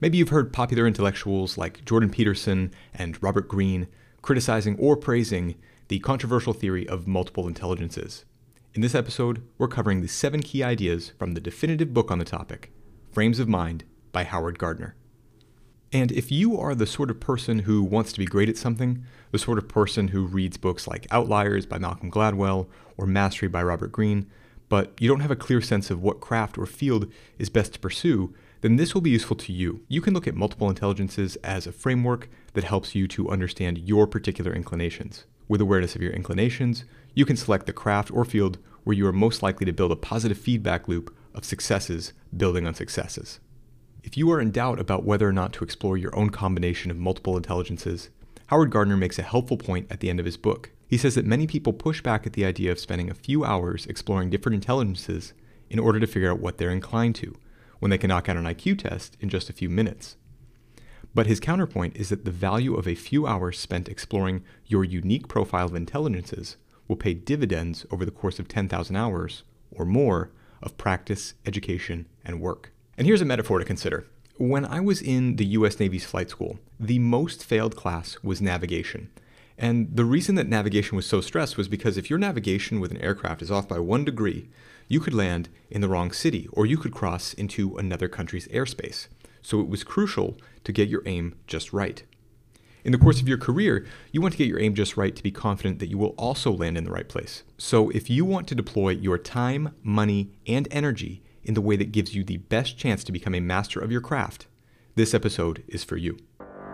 Maybe you've heard popular intellectuals like Jordan Peterson and Robert Greene criticizing or praising the controversial theory of multiple intelligences. In this episode, we're covering the 7 key ideas from the definitive book on the topic, Frames of Mind by Howard Gardner. And if you are the sort of person who wants to be great at something, the sort of person who reads books like Outliers by Malcolm Gladwell or Mastery by Robert Greene, but you don't have a clear sense of what craft or field is best to pursue, then this will be useful to you. You can look at multiple intelligences as a framework that helps you to understand your particular inclinations. With awareness of your inclinations, you can select the craft or field where you are most likely to build a positive feedback loop of successes building on successes. If you are in doubt about whether or not to explore your own combination of multiple intelligences, Howard Gardner makes a helpful point at the end of his book. He says that many people push back at the idea of spending a few hours exploring different intelligences in order to figure out what they're inclined to, when they can knock out an IQ test in just a few minutes. But his counterpoint is that the value of a few hours spent exploring your unique profile of intelligences will pay dividends over the course of 10,000 hours or more of practice, education, and work. And here's a metaphor to consider. When I was in the US Navy's flight school, the most failed class was navigation. And the reason that navigation was so stressed was because if your navigation with an aircraft is off by 1 degree, you could land in the wrong city, or you could cross into another country's airspace. So it was crucial to get your aim just right. In the course of your career, you want to get your aim just right to be confident that you will also land in the right place. So if you want to deploy your time, money, and energy in the way that gives you the best chance to become a master of your craft, this episode is for you.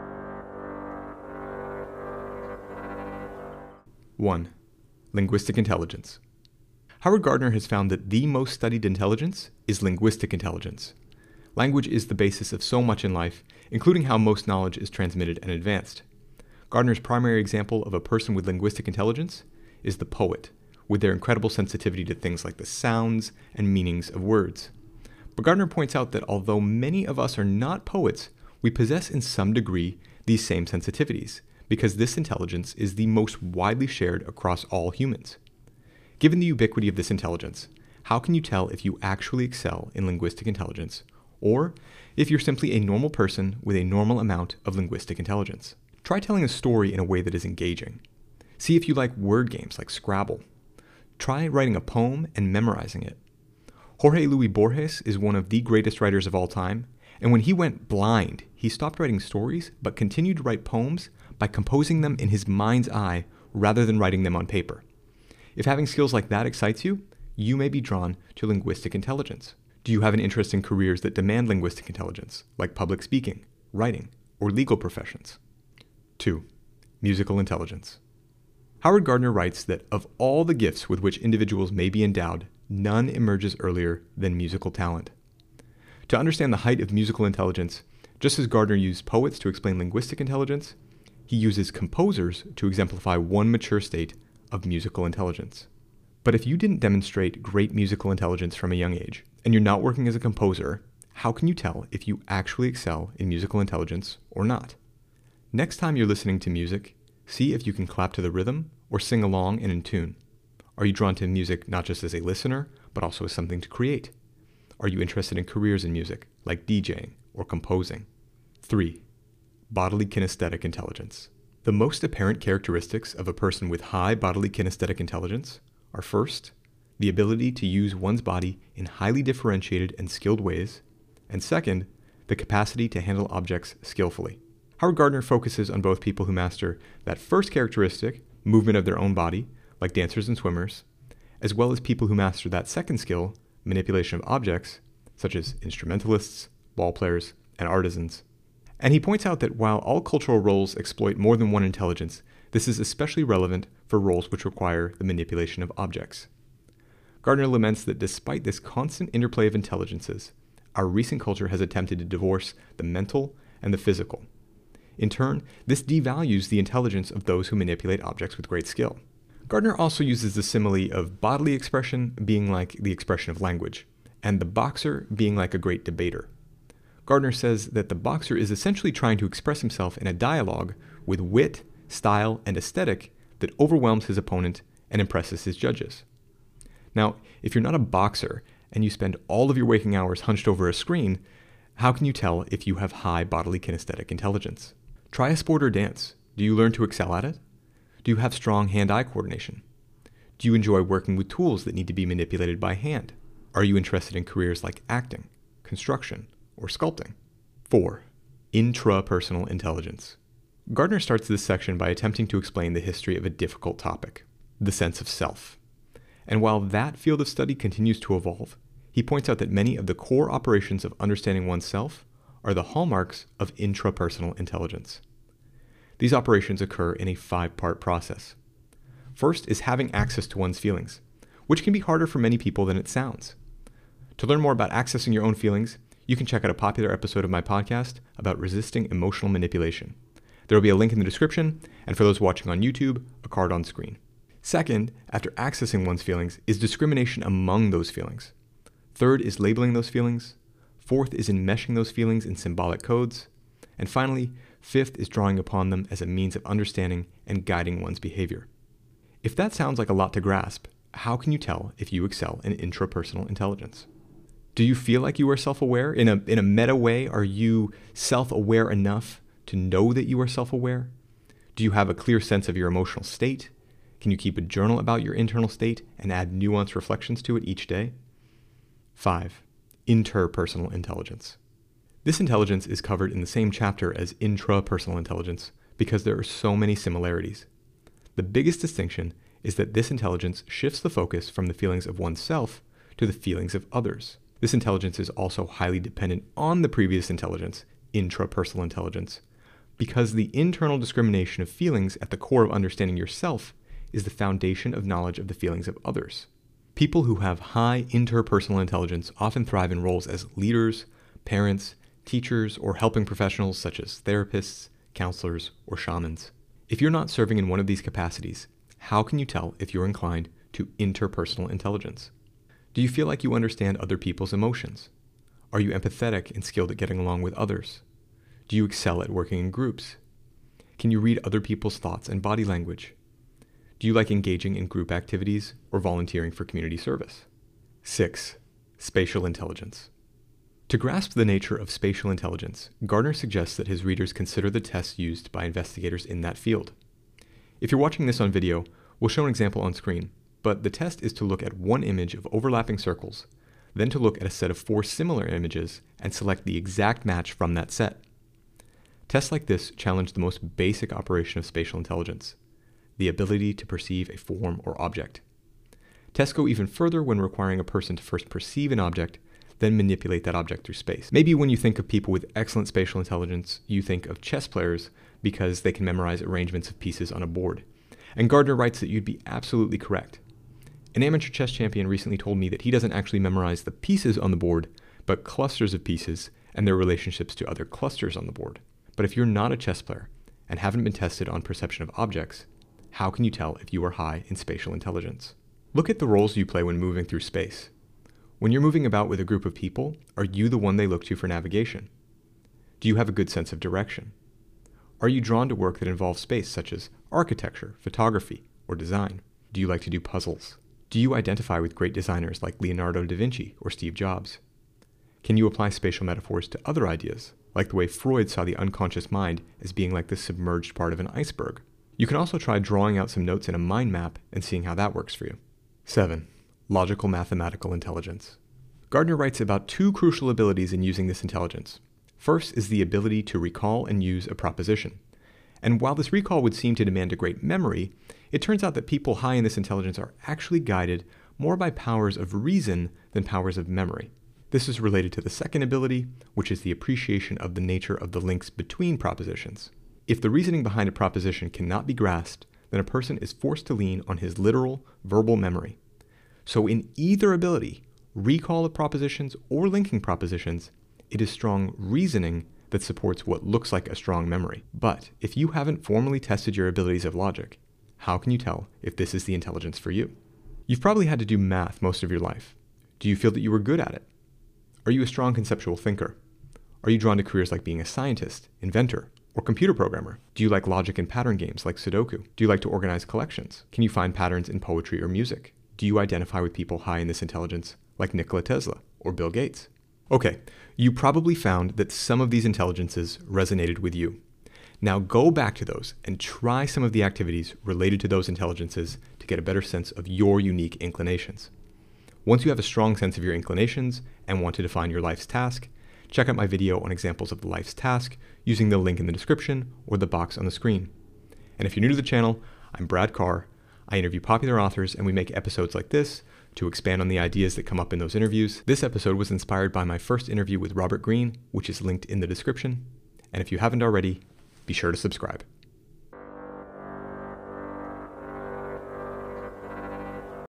1. Linguistic intelligence. Howard Gardner has found that the most studied intelligence is linguistic intelligence. Language is the basis of so much in life, including how most knowledge is transmitted and advanced. Gardner's primary example of a person with linguistic intelligence is the poet, with their incredible sensitivity to things like the sounds and meanings of words. But Gardner points out that although many of us are not poets, we possess in some degree these same sensitivities, because this intelligence is the most widely shared across all humans. Given the ubiquity of this intelligence, how can you tell if you actually excel in linguistic intelligence, or if you're simply a normal person with a normal amount of linguistic intelligence? Try telling a story in a way that is engaging. See if you like word games like Scrabble. Try writing a poem and memorizing it. Jorge Luis Borges is one of the greatest writers of all time, and when he went blind, he stopped writing stories but continued to write poems by composing them in his mind's eye rather than writing them on paper. If having skills like that excites you, you may be drawn to linguistic intelligence. Do you have an interest in careers that demand linguistic intelligence, like public speaking, writing, or legal professions? 2. Musical intelligence. Howard Gardner writes that of all the gifts with which individuals may be endowed, none emerges earlier than musical talent. To understand the height of musical intelligence, just as Gardner used poets to explain linguistic intelligence, he uses composers to exemplify one mature state of musical intelligence. But if you didn't demonstrate great musical intelligence from a young age, and you're not working as a composer, how can you tell if you actually excel in musical intelligence or not? Next time you're listening to music, see if you can clap to the rhythm or sing along and in tune. Are you drawn to music not just as a listener, but also as something to create? Are you interested in careers in music, like DJing or composing? 3. Bodily kinesthetic intelligence. The most apparent characteristics of a person with high bodily kinesthetic intelligence are, first, the ability to use one's body in highly differentiated and skilled ways, and second, the capacity to handle objects skillfully. Howard Gardner focuses on both people who master that first characteristic, movement of their own body, like dancers and swimmers, as well as people who master that second skill, manipulation of objects, such as instrumentalists, ball players, and artisans. And he points out that while all cultural roles exploit more than one intelligence, this is especially relevant for roles which require the manipulation of objects. Gardner laments that despite this constant interplay of intelligences, our recent culture has attempted to divorce the mental and the physical. In turn, this devalues the intelligence of those who manipulate objects with great skill. Gardner also uses the simile of bodily expression being like the expression of language, and the boxer being like a great debater. Gardner says that the boxer is essentially trying to express himself in a dialogue with wit, style, and aesthetic that overwhelms his opponent and impresses his judges. Now, if you're not a boxer and you spend all of your waking hours hunched over a screen, How can you tell if you have high bodily kinesthetic intelligence? Try a sport or dance. Do you learn to excel at it? Do you have strong hand-eye coordination? Do you enjoy working with tools that need to be manipulated by hand? Are you interested in careers like acting, construction, or sculpting? 4. Intrapersonal intelligence. Gardner starts this section by attempting to explain the history of a difficult topic, the sense of self. And while that field of study continues to evolve, he points out that many of the core operations of understanding oneself are the hallmarks of intrapersonal intelligence. These operations occur in a 5-part process. First is having access to one's feelings, which can be harder for many people than it sounds. To learn more about accessing your own feelings, you can check out a popular episode of my podcast about resisting emotional manipulation. There will be a link in the description, and for those watching on YouTube, a card on screen. Second, after accessing one's feelings, is discrimination among those feelings. Third is labeling those feelings. Fourth is enmeshing those feelings in symbolic codes. And finally, fifth is drawing upon them as a means of understanding and guiding one's behavior. If that sounds like a lot to grasp, how can you tell if you excel in intrapersonal intelligence? Do you feel like you are self-aware? In a meta way, are you self-aware enough to know that you are self-aware? Do you have a clear sense of your emotional state? Can you keep a journal about your internal state and add nuanced reflections to it each day? 5. Interpersonal intelligence. This intelligence is covered in the same chapter as intrapersonal intelligence because there are so many similarities. The biggest distinction is that this intelligence shifts the focus from the feelings of oneself to the feelings of others. This intelligence is also highly dependent on the previous intelligence, intrapersonal intelligence, because the internal discrimination of feelings at the core of understanding yourself is the foundation of knowledge of the feelings of others. People who have high interpersonal intelligence often thrive in roles as leaders, parents, teachers, or helping professionals such as therapists, counselors, or shamans. If you're not serving in one of these capacities, how can you tell if you're inclined to interpersonal intelligence? Do you feel like you understand other people's emotions? Are you empathetic and skilled at getting along with others? Do you excel at working in groups? Can you read other people's thoughts and body language? Do you like engaging in group activities or volunteering for community service? 6. Spatial intelligence. To grasp the nature of spatial intelligence, Gardner suggests that his readers consider the tests used by investigators in that field. If you're watching this on video, we'll show an example on screen, but the test is to look at one image of overlapping circles, then to look at a set of 4 similar images and select the exact match from that set. Tests like this challenge the most basic operation of spatial intelligence, the ability to perceive a form or object. Tests go even further when requiring a person to first perceive an object, then manipulate that object through space. Maybe when you think of people with excellent spatial intelligence, you think of chess players because they can memorize arrangements of pieces on a board. And Gardner writes that you'd be absolutely correct. An amateur chess champion recently told me that he doesn't actually memorize the pieces on the board, but clusters of pieces and their relationships to other clusters on the board. But if you're not a chess player and haven't been tested on perception of objects, how can you tell if you are high in spatial intelligence? Look at the roles you play when moving through space. When you're moving about with a group of people, are you the one they look to for navigation? Do you have a good sense of direction? Are you drawn to work that involves space, such as architecture, photography, or design? Do you like to do puzzles? Do you identify with great designers like Leonardo da Vinci or Steve Jobs? Can you apply spatial metaphors to other ideas, like the way Freud saw the unconscious mind as being like the submerged part of an iceberg? You can also try drawing out some notes in a mind map and seeing how that works for you. 7. Logical mathematical intelligence. Gardner writes about 2 crucial abilities in using this intelligence. First is the ability to recall and use a proposition. And while this recall would seem to demand a great memory, it turns out that people high in this intelligence are actually guided more by powers of reason than powers of memory. This is related to the second ability, which is the appreciation of the nature of the links between propositions. If the reasoning behind a proposition cannot be grasped, then a person is forced to lean on his literal, verbal memory. So in either ability, recall of propositions or linking propositions, it is strong reasoning that supports what looks like a strong memory. But if you haven't formally tested your abilities of logic, how can you tell if this is the intelligence for you? You've probably had to do math most of your life. Do you feel that you were good at it? Are you a strong conceptual thinker? Are you drawn to careers like being a scientist, inventor, or computer programmer? Do you like logic and pattern games like Sudoku? Do you like to organize collections? Can you find patterns in poetry or music? Do you identify with people high in this intelligence like Nikola Tesla or Bill Gates? Okay, you probably found that some of these intelligences resonated with you. Now go back to those and try some of the activities related to those intelligences to get a better sense of your unique inclinations. Once you have a strong sense of your inclinations and want to define your life's task, check out my video on examples of the life's task using the link in the description or the box on the screen. And if you're new to the channel, I'm Brad Carr. I interview popular authors and we make episodes like this to expand on the ideas that come up in those interviews. This episode was inspired by my first interview with Robert Greene, which is linked in the description. And if you haven't already, be sure to subscribe.